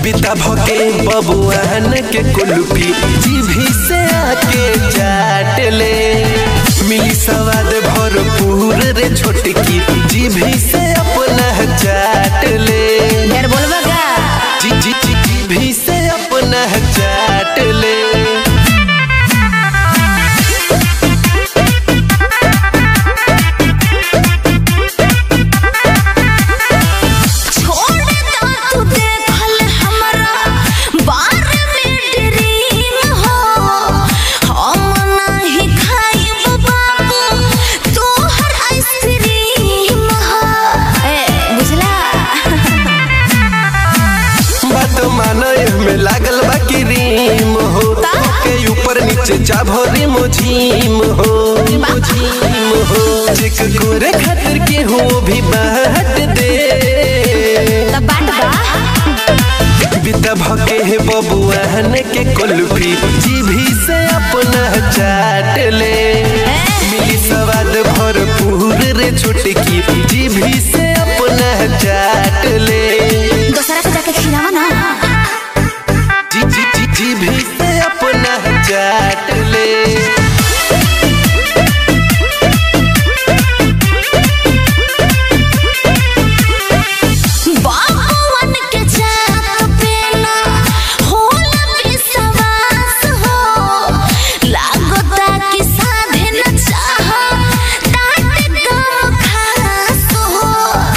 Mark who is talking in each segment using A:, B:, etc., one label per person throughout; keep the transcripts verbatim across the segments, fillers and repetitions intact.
A: बिता भके बबुआन के कुल्फी जीभी से आके चाट ले। मिली स्वाद भरपूर रे छोटकी जीभी से अपना चाट ले।
B: यार बोलबा का
A: जी जी जी जीभी से अपना चाट ले। में लागल बा क्रीम हो के ऊपर नीचे चाभरी मुझीम हो मुझीम हो चेक करे खातिर के हो भी बांट दे
B: तब बांट बा
A: बिता भके है बबुआन के कुल्फी जीभी से अपना चाट ले। मिली स्वाद भरपूर रे छोटकी जीभी से अपना चाट ले।
B: दूसरा को जाके खिलावा ना
A: जीभी से अपना चाट ले।
B: बाबूवन के जात पे ना होला विश्वास हो लागता कि साधे न चाह टाट गम खास हो।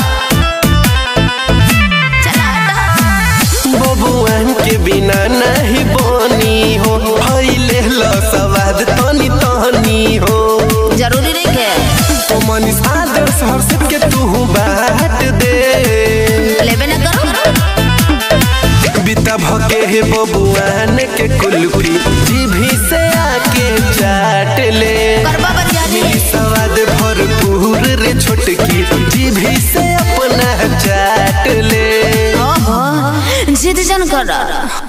B: चला
A: बबुआन के बिना नहीं बनी हो भइले ल स्वाद तनी तनी हो।
B: जरूरी नहीं के
A: तो मनीष आदर्श हर्षित के तू बांट दे
B: लेबे न करो।
A: बिता भके है बबुआन के कुल्फी जीभी से आके चाट ले।
B: करबा बरियानी
A: मिली स्वाद भरपूर रे छोटकी जीभी से अपना चाट ले।
B: ओहो जिद जन कर।